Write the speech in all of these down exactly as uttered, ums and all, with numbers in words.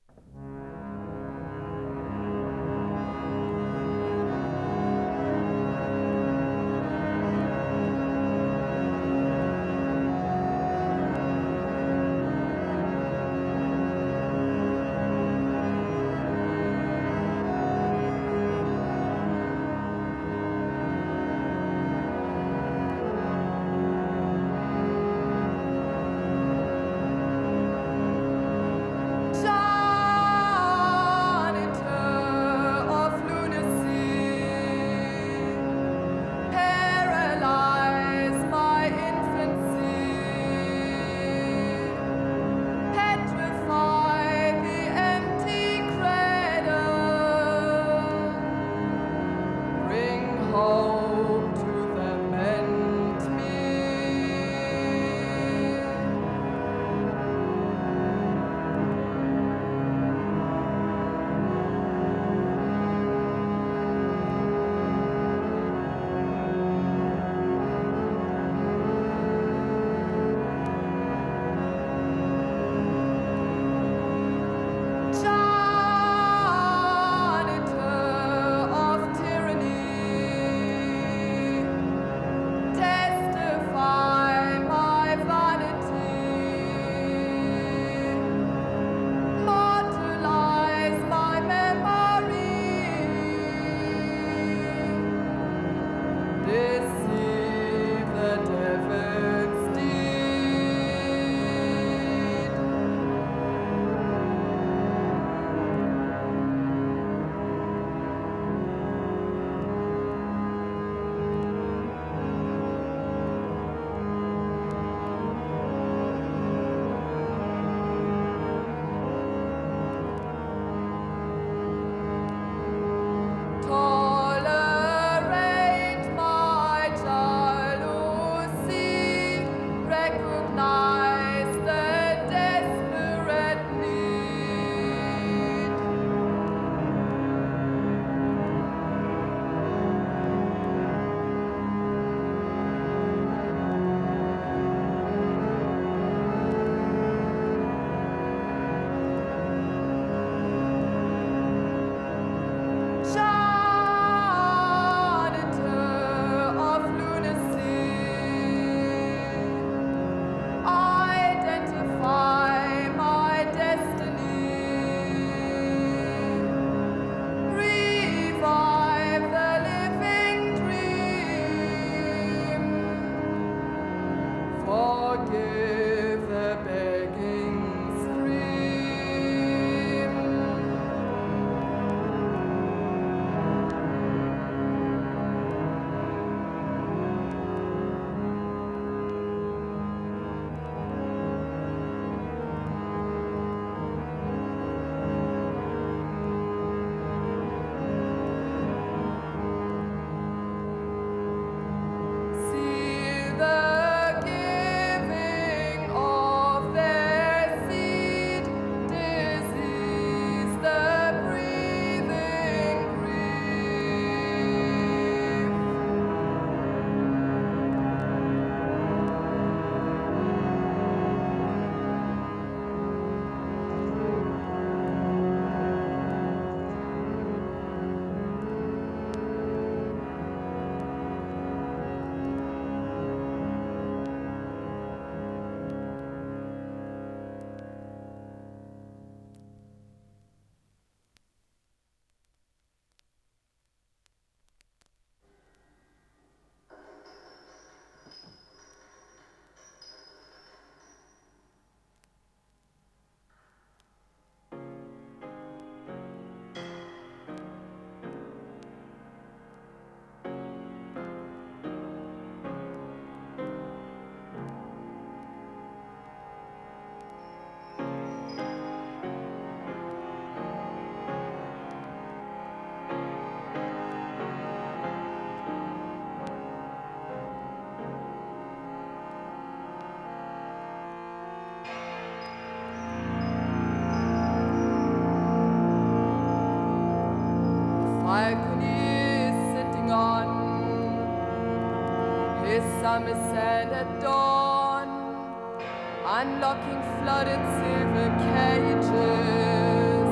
summer sand at dawn, unlocking flooded silver cages.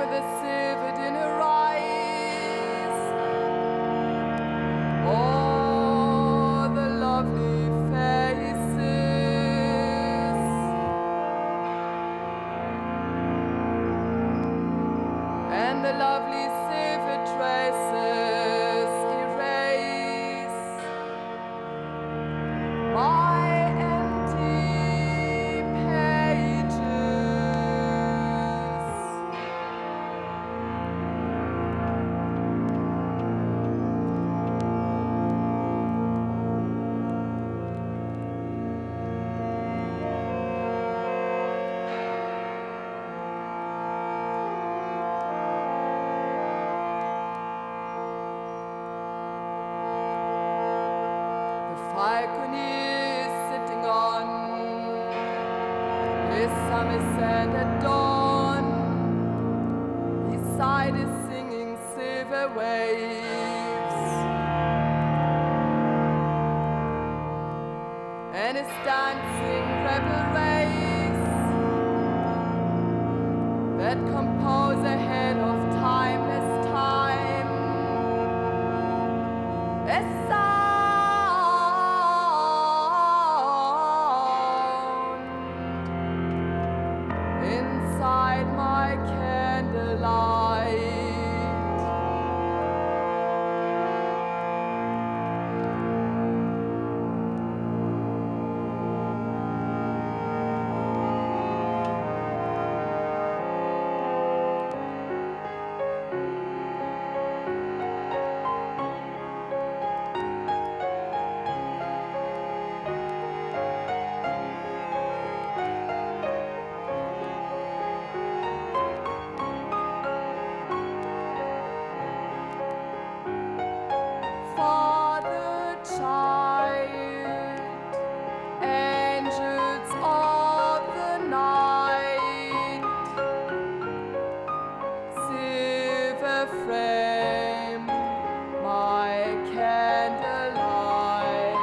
with a silver in her eyes, all the lovely faces, and the lovely silver traces erase my empty pages. The falcon is sitting on his summer sand at dawn, beside his singing silver waves, and his dancing rebel race that compose ahead of timeless time a sound inside my candlelight. Father, child, angels of the night, silver frame my candlelight.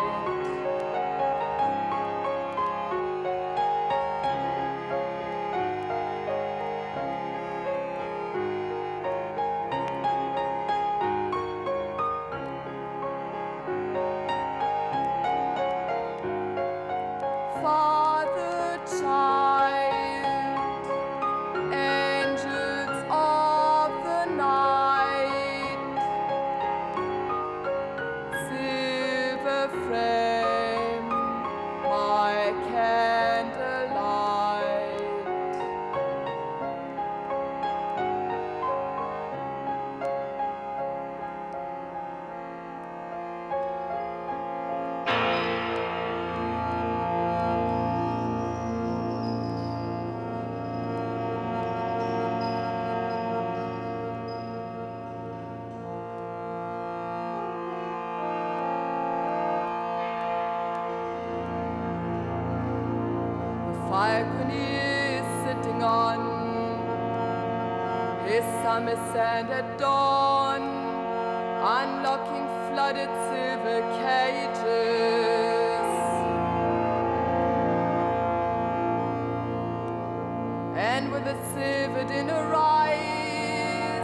Father, child, angels of the night, silver frame my candlelight. The falcon is sitting on his summer sand at dawn, unlocking flooded silver cages, and with a silver in her eyes,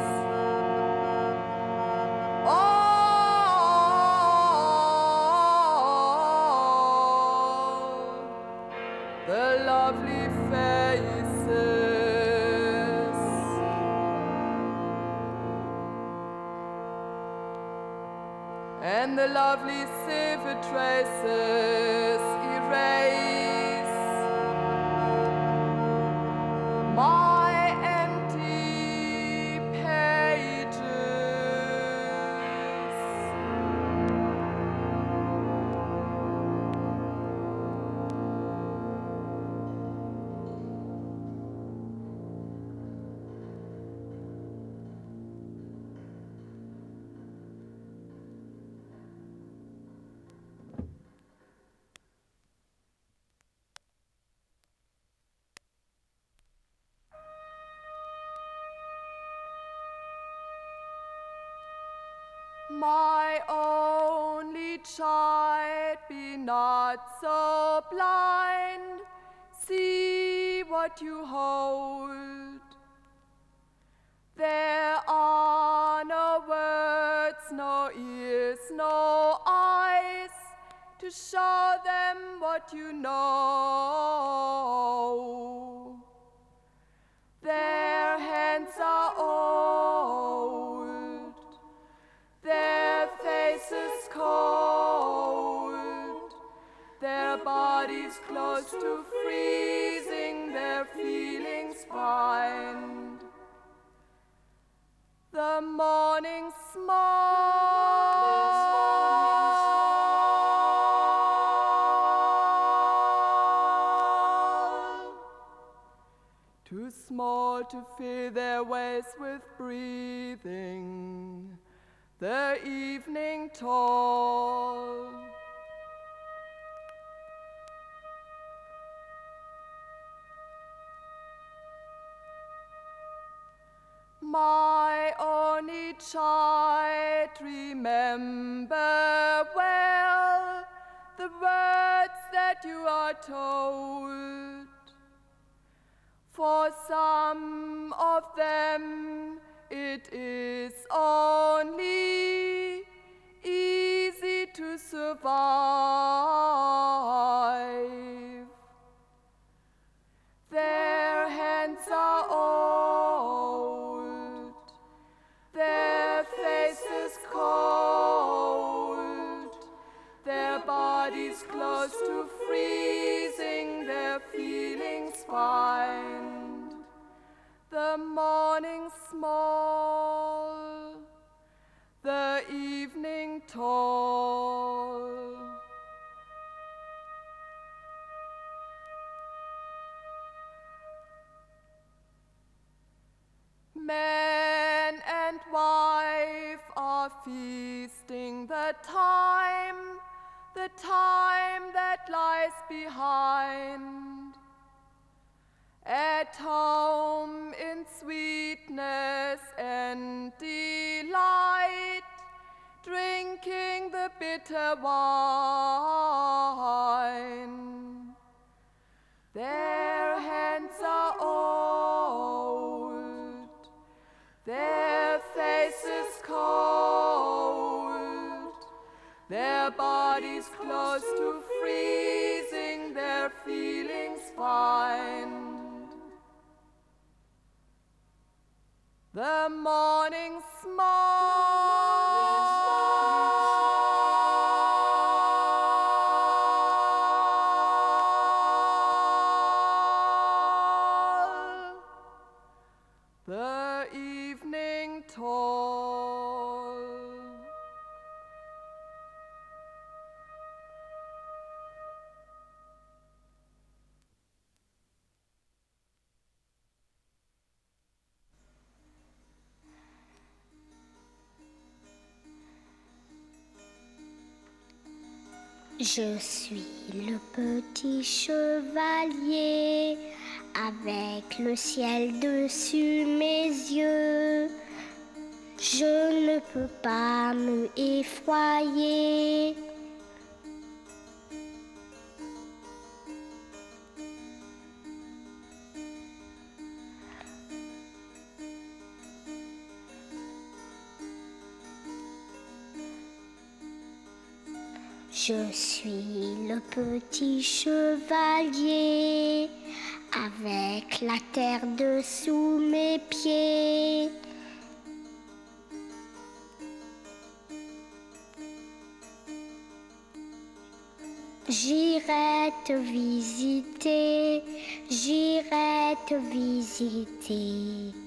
all the lovely faces, and the lovely silver traces erase my empty pages. My only child, be not so blind, see what you hold. There are no words, no ears, no eyes to show them what you know. Their hands are old, their faces cold, their bodies close to freezing, their feelings bind. The morning small, too small to fill their ways with breathing. The evening tall, my only child, remember well the words that you are told. For some of them it is only easy to survive. Their hands are old, their faces cold, their bodies close to freezing, their feelings bind. The morning small, the evening tall. Man and wife are feasting the time, the time that lies behind. At home in sweetness and delight, drinking the bitter wine. Their hands are old, their faces cold, their bodies close to freezing, their feelings find. The morning small, the evening tall. Je suis le petit chevalier avec le ciel dessus mes yeux. Je ne peux pas me effroyer. Je suis le petit chevalier avec la terre dessous mes pieds. J'irai te visiter, j'irai te visiter.